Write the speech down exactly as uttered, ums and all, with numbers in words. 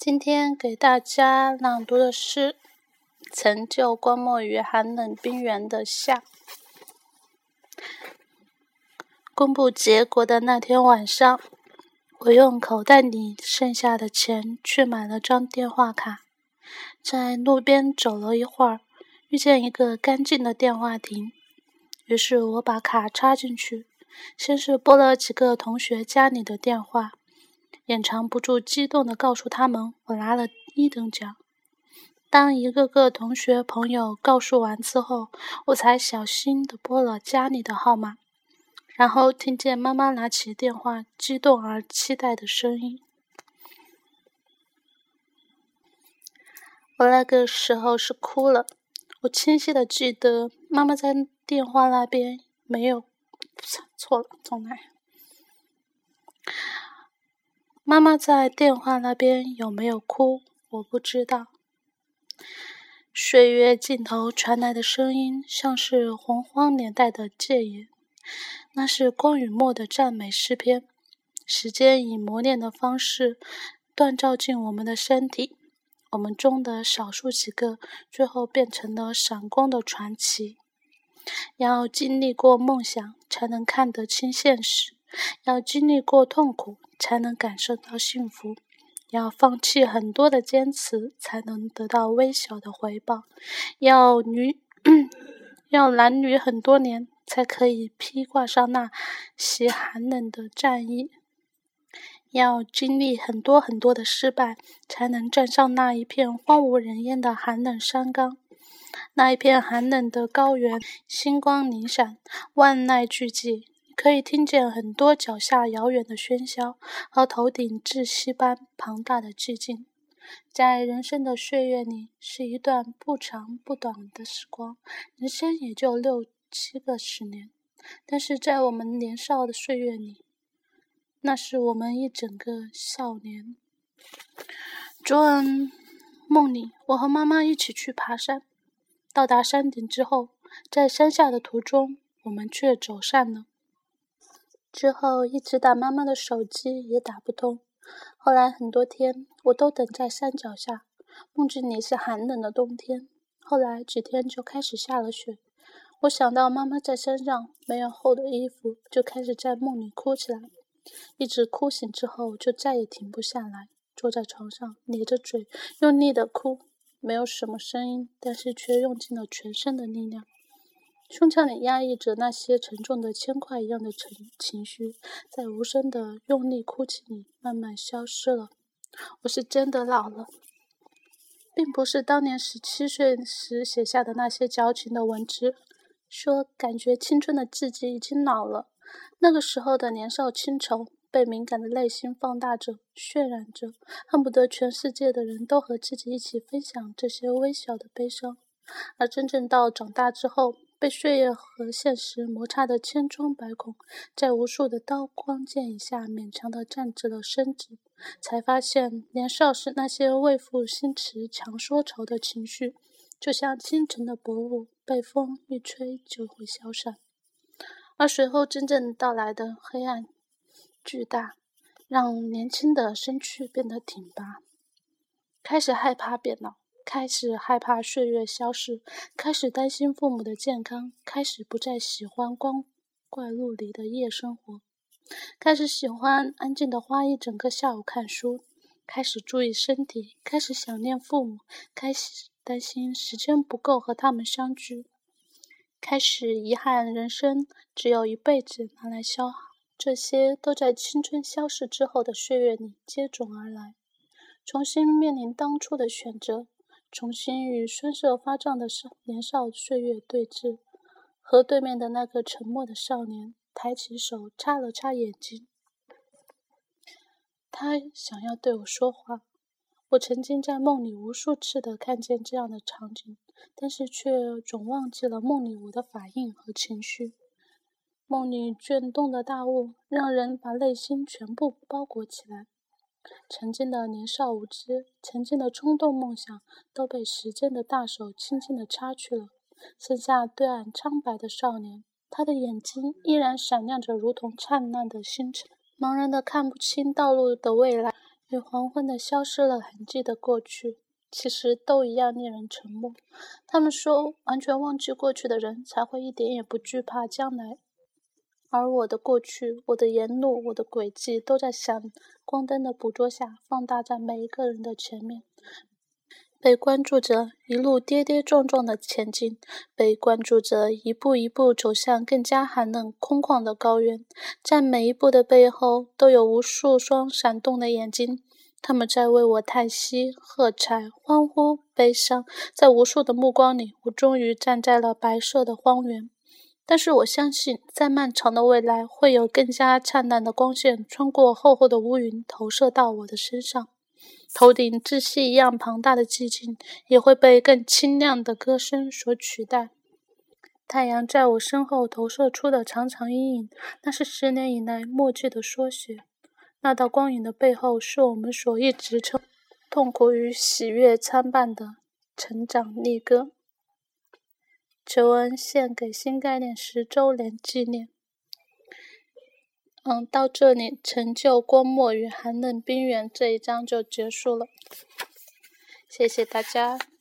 今天给大家朗读的是曾就观没于寒冷冰原的夏。公布结果的那天晚上，我用口袋里剩下的钱去买了张电话卡，在路边走了一会儿，遇见一个干净的电话亭，于是我把卡插进去，先是拨了几个同学家里的电话，眼藏不住激动地告诉他们我拿了一等奖。当一个个同学朋友告诉完之后，我才小心地拨了家里的号码，然后听见妈妈拿起电话激动而期待的声音。我那个时候是哭了，我清晰地记得妈妈在电话那边没有，错了，重来。妈妈在电话那边有没有哭，我不知道。岁月尽头传来的声音像是洪荒年代的戒言，那是光与墨的赞美诗篇。时间以磨练的方式锻造进我们的身体，我们中的少数几个最后变成了闪光的传奇。要经历过梦想才能看得清现实，要经历过痛苦才能感受到幸福，要放弃很多的坚持才能得到微小的回报，要女要褴褛很多年才可以披挂上那袭寒冷的战衣，要经历很多很多的失败才能站上那一片荒无人烟的寒冷山岗。那一片寒冷的高原，星光零闪，万籁俱寂，可以听见很多脚下遥远的喧嚣和头顶窒息般庞大的寂静。在人生的岁月里，是一段不长不短的时光，人生也就六七个十年，但是在我们年少的岁月里，那是我们一整个少年。昨晚梦里，我和妈妈一起去爬山，到达山顶之后，在山下的途中，我们却走散了。之后一直打妈妈的手机也打不通，后来很多天我都等在山脚下，梦境里是寒冷的冬天，后来几天就开始下了雪。我想到妈妈在山上没有厚的衣服，就开始在梦里哭起来，一直哭醒之后就再也停不下来，坐在床上咧着嘴用力的哭，没有什么声音，但是却用尽了全身的力量。胸腔里压抑着那些沉重的铅块一样的情绪，在无声的用力哭泣里慢慢消失了。我是真的老了，并不是当年十七岁时写下的那些矫情的文字，说感觉青春的自己已经老了。那个时候的年少轻愁，被敏感的内心放大着，渲染着，恨不得全世界的人都和自己一起分享这些微小的悲伤。而真正到长大之后，被岁月和现实摩擦的千疮百孔，在无数的刀光剑影下勉强地站直了身子，才发现年少时那些为赋新词强说愁的情绪，就像清晨的薄雾，被风一吹就会消散。而随后真正到来的黑暗巨大，让年轻的身躯变得挺拔，开始害怕变老，开始害怕岁月消逝，开始担心父母的健康，开始不再喜欢光怪陆离的夜生活，开始喜欢安静的花一整个下午看书，开始注意身体，开始想念父母，开始担心时间不够和他们相聚，开始遗憾人生只有一辈子拿来消耗。这些都在青春消逝之后的岁月里接踵而来，重新面临当初的选择，重新与酸涩发胀的年少岁月对峙，和对面的那个沉默的少年抬起手擦了擦眼睛。他想要对我说话，我曾经在梦里无数次地看见这样的场景，但是却总忘记了梦里我的反应和情绪。梦里卷动的大雾让人把内心全部包裹起来，曾经的年少无知，曾经的冲动梦想都被时间的大手轻轻地擦去了，剩下对岸苍白的少年，他的眼睛依然闪亮着如同灿烂的星辰，茫然的看不清道路的未来， 与黄昏的消失了痕迹的过去，其实都一样令人沉默。他们说，完全忘记过去的人才会一点也不惧怕将来。而我的过去，我的沿路，我的轨迹，都在闪光灯的捕捉下，放大在每一个人的前面，被关注着一路跌跌撞撞的前进，被关注着一步一步走向更加寒冷空旷的高原。在每一步的背后，都有无数双闪动的眼睛，他们在为我叹息、喝彩、欢呼、悲伤。在无数的目光里，我终于站在了白色的荒原。但是我相信，在漫长的未来，会有更加灿烂的光线穿过厚厚的乌云，投射到我的身上。头顶窒息一样庞大的寂静，也会被更清亮的歌声所取代。太阳在我身后投射出的长长阴影，那是十年以来默契的缩写。那道光影的背后，是我们所一直称痛苦与喜悦参半的成长励歌。求恩献给新概念十周年纪念。嗯，到这里，成就郭沫与寒冷冰原这一章就结束了。谢谢大家。